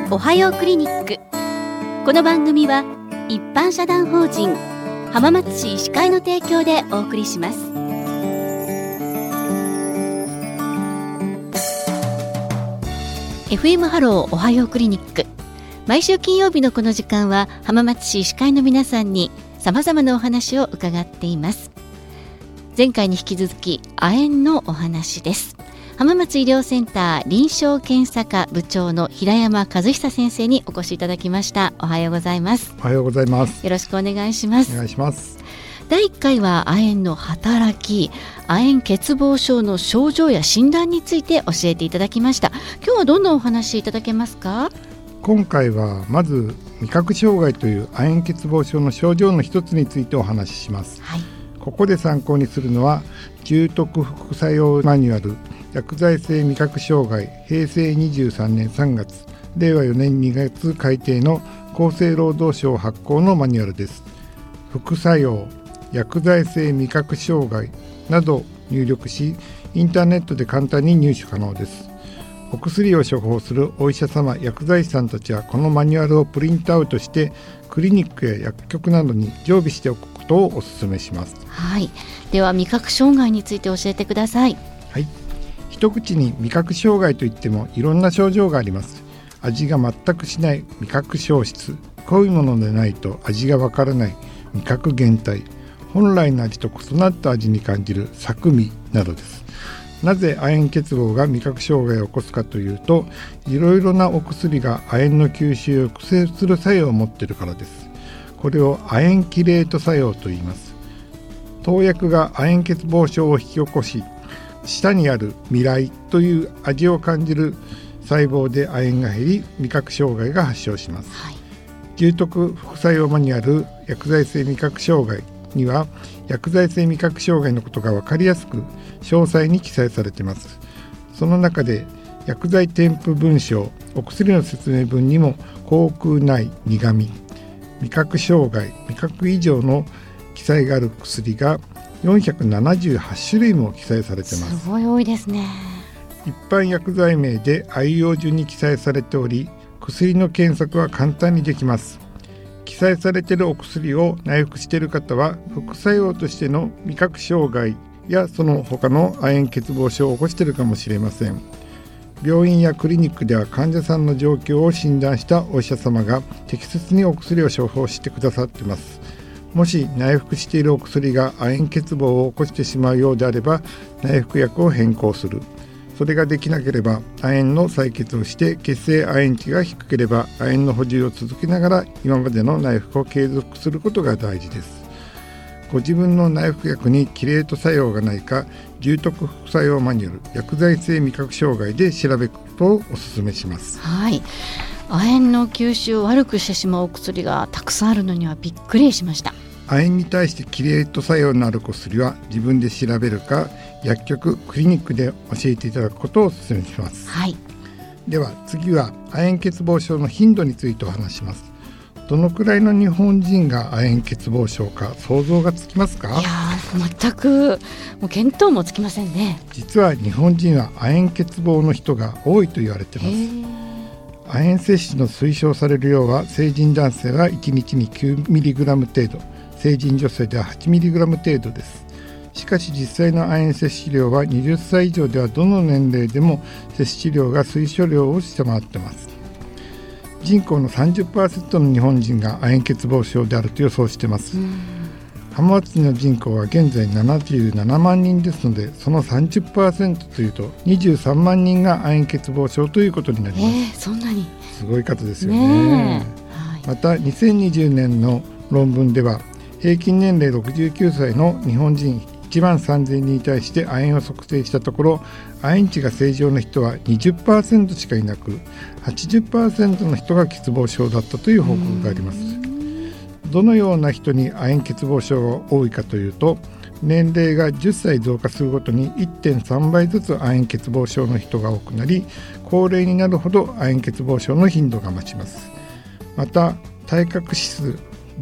おはようクリニック。この番組は一般社団法人浜松市医師会の提供でお送りします。FM ハローおはようクリニック。毎週金曜日のこの時間は浜松市医師会の皆さんに様々なお話を伺っています。前回に引き続き亜鉛のお話です。浜松医療センター臨床検査科部長の平山和久先生にお越しいただきました。おはようございます。 おはようございます。 よろしくお願いします。 お願いします。 第1回は亜鉛の働き、亜鉛欠乏症の症状や診断について教えていただきました。今日はどんなお話いただけますか？ 今回はまず味覚障害という亜鉛欠乏症の症状の一つについてお話しします。ここで参考にするのは重篤副作用マニュアル薬剤性味覚障害平成23年3月令和4年2月改訂の厚生労働省発行のマニュアルです。副作用、薬剤性味覚障害など入力しインターネットで簡単に入手可能です。お薬を処方するお医者様、薬剤師さんたちはこのマニュアルをプリントアウトしてクリニックや薬局などに常備しておくことをお勧めします。 では味覚障害について教えてください。 一口に味覚障害といってもいろんな症状があります。味が全くしない味覚消失、濃いものでないと味がわからない味覚減退、本来の味と異なった味に感じる錯味などです。なぜ亜鉛欠乏が味覚障害を起こすかというと、いろいろなお薬が亜鉛の吸収を抑制する作用を持っているからです。これを亜鉛キレート作用と言います。投薬が亜鉛欠乏症を引き起こし、舌にある味蕾という味を感じる細胞で亜鉛が減り味覚障害が発症します。重篤副作用マニュアル薬剤性味覚障害には薬剤性味覚障害のことが分かりやすく詳細に記載されています。その中で薬剤添付文章、お薬の説明文にも口腔内苦味、味覚障害、味覚異常の記載がある薬が478種類も記載されています。 すごい多いですね。 一般薬剤名で愛用順に記載されており、薬の検索は簡単にできます。記載されているお薬を内服している方は副作用としての味覚障害やその他の亜鉛欠乏症を起こしているかもしれません。病院やクリニックでは患者さんの状況を診断したお医者様が適切にお薬を処方してくださっています。もし内服しているお薬が亜鉛欠乏を起こしてしまうようであれば内服薬を変更する。それができなければ亜鉛の採血をして血清亜鉛値が低ければ亜鉛の補充を続けながら今までの内服を継続することが大事です。ご自分の内服薬にキレート作用がないか重篤副作用マニュアル薬剤性味覚障害で調べることをお勧めします。 亜鉛の吸収を悪くしてしまうお薬がたくさんあるのにはびっくりしました。 亜鉛に対してキレート作用のある薬は自分で調べるか薬局、クリニックで教えていただくことをお勧めします。では次は亜鉛欠乏症の頻度についてお話します。どのくらいの日本人が亜鉛欠乏症か想像がつきますか？ 全くもう見当もつきませんね。 実は日本人は亜鉛欠乏の人が多いと言われています。亜鉛摂取の推奨される量は成人男性は1日に 9mg 程度、成人女性では 8mg 程度です。しかし実際の亜鉛摂取量は20歳以上ではどの年齢でも摂取量が推奨量を下回っています。人口の 30% の日本人が亜鉛欠乏症であると予想しています。浜松市の人口は現在77万人ですので、その 30% というと23万人が亜鉛欠乏症ということになります。 そんなにすごい数ですよね。また2020年の論文では平均年齢69歳の日本人1万3000人に対して亜鉛を測定したところ、亜鉛値が正常な人は 20% しかいなく 80% の人が欠乏症だったという報告があります。どのような人に亜鉛欠乏症が多いかというと、年齢が10歳増加するごとに 1.3 倍ずつ亜鉛欠乏症の人が多くなり、高齢になるほど亜鉛欠乏症の頻度が増します。また体格指数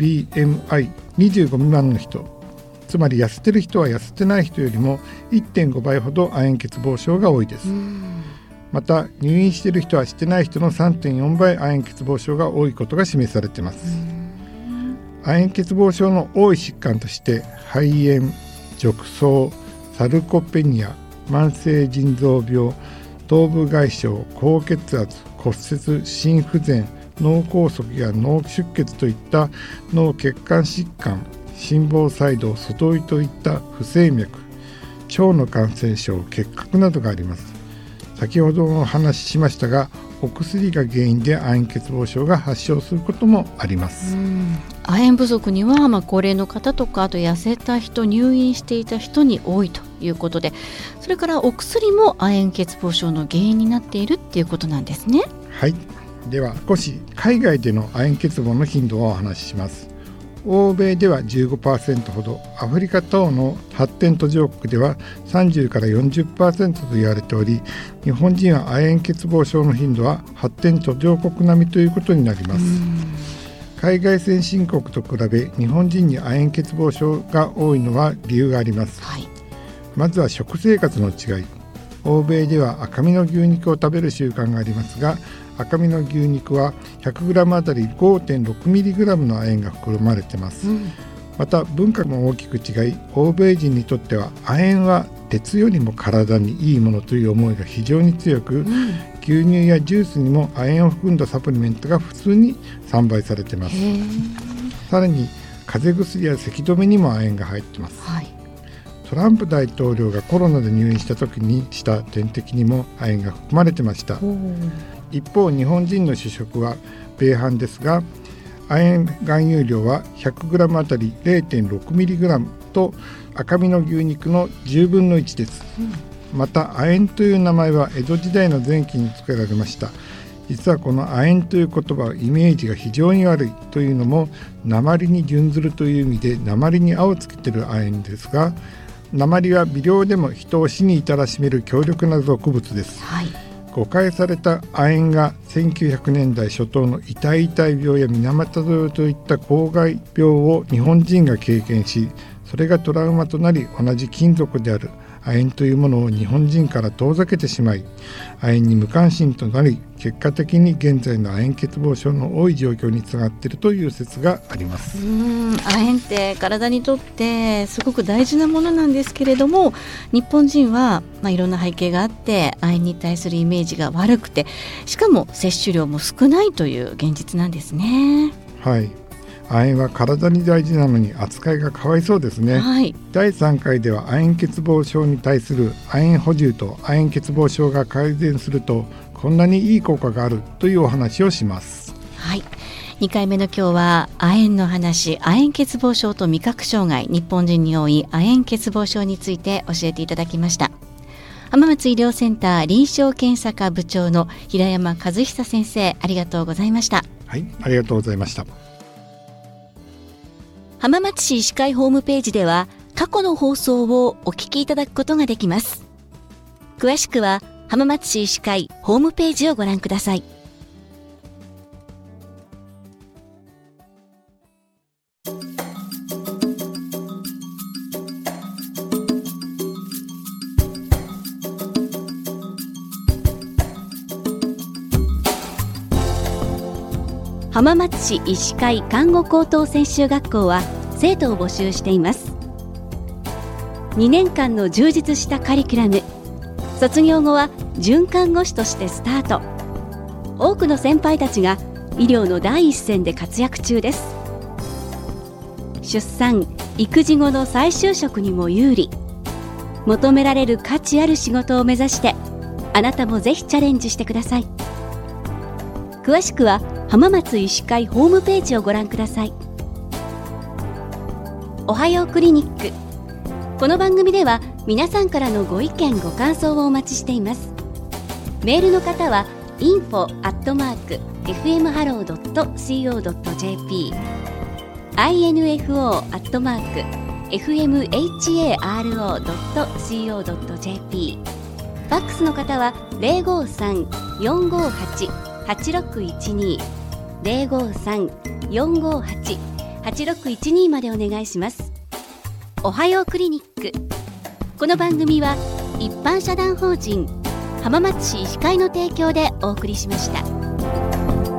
BMI25 未満の人、つまり痩せてる人は痩せてない人よりも 1.5 倍ほど亜鉛欠乏症が多いです。 また入院している人はしてない人の 3.4 倍亜鉛欠乏症が多いことが示されています。亜鉛欠乏症の多い疾患として肺炎、褥瘡、サルコペニア、慢性腎臓病、頭部外傷、高血圧、骨折、心不全、脳梗塞や脳出血といった脳血管疾患、心房細動、外胃といった不整脈、腸の感染症、結核などがあります。先ほどお話ししましたが、お薬が原因で亜鉛欠乏症が発症することもあります。 亜鉛不足には、高齢の方とか、あと痩せた人、入院していた人に多いということで、それからお薬も亜鉛欠乏症の原因になっているっていうことなんですね。 はい、では少し海外での亜鉛欠乏の頻度をお話しします。欧米では 15% ほど、アフリカ等の発展途上国では30から 40% と言われており、日本人は亜鉛欠乏症の頻度は発展途上国並みということになります。海外先進国と比べ日本人に亜鉛欠乏症が多いのは理由があります。まずは食生活の違い。欧米では赤身の牛肉を食べる習慣がありますが、赤身の牛肉は 100g あたり 5.6mg の亜鉛が含まれています。また文化も大きく違い、欧米人にとっては亜鉛は鉄よりも体にいいものという思いが非常に強く、牛乳やジュースにも亜鉛を含んだサプリメントが普通に販売されています。さらに風邪薬や咳止めにも亜鉛が入っています。トランプ大統領がコロナで入院した時にした点滴にも亜鉛が含まれていました。一方、日本人の主食は米飯ですが、亜鉛含有量は 100g あたり 0.6mg と赤身の牛肉の10分の1です。また亜鉛という名前は江戸時代の前期に付けられました。実はこの亜鉛という言葉はイメージが非常に悪いというのも、鉛に準ずるという意味で鉛に青をつけている亜鉛ですが、鉛は微量でも人を死に至らしめる強力な毒物です。誤解された亜鉛が1900年代初頭の痛い病や水俣病といった公害病を日本人が経験し、それがトラウマとなり、同じ金属である亜鉛というものを日本人から遠ざけてしまい、亜鉛に無関心となり、結果的に現在の亜鉛欠乏症の多い状況につながっているという説があります。 亜鉛って体にとってすごく大事なものなんですけれども、日本人はいろんな背景があって亜鉛に対するイメージが悪くて、しかも摂取量も少ないという現実なんですね。 はい、亜鉛は体に大事なのに扱いがかわいそうですね。第3回では亜鉛欠乏症に対する亜鉛補充と亜鉛欠乏症が改善するとこんなにいい効果があるというお話をします。 2回目の今日は亜鉛の話、亜鉛欠乏症と味覚障害、日本人に多い亜鉛欠乏症について教えていただきました。浜松医療センター臨床検査科部長の平山和久先生、ありがとうございました。 ありがとうございました。 浜松市医師会ホームページでは過去の放送をお聞きいただくことができます。詳しくは浜松市医師会ホームページをご覧ください。浜松市医師会看護高等専修学校は生徒を募集しています。2年間の充実したカリキュラム、卒業後は准看護師としてスタート。多くの先輩たちが医療の第一線で活躍中です。出産・育児後の再就職にも有利。求められる価値ある仕事を目指して、あなたもぜひチャレンジしてください。詳しくは浜松医師会ホームページをご覧ください。おはようクリニック。この番組では皆さんからのご意見ご感想をお待ちしています。メールの方は info@fmharo.co.jp info@fmharo.co.jp ファックスの方は 053-458-8612 053-458-8612 までお願いします。おはようクリニック。この番組は一般社団法人浜松市医師会の提供でお送りしました。